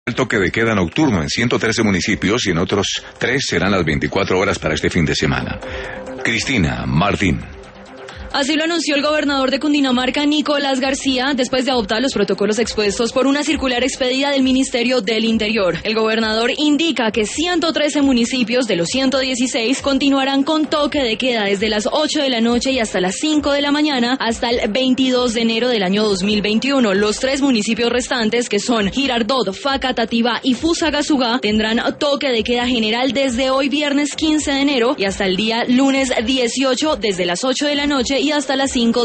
El toque de queda nocturno en 113 municipios y en otros 3 serán las 24 horas para este fin de semana. Cristina Martín. Así lo anunció el gobernador de Cundinamarca, Nicolás García, después de adoptar los protocolos expuestos por una circular expedida del Ministerio del Interior. El gobernador indica que 113 municipios de los 116 continuarán con toque de queda desde las 8 de la noche y hasta las 5 de la mañana hasta el 22 de enero del año 2021. Los 3 municipios restantes, que son Girardot, Facatativá y Fusagasugá, tendrán toque de queda general desde hoy viernes 15 de enero y hasta el día lunes 18 desde las 8 de la noche y hasta las 5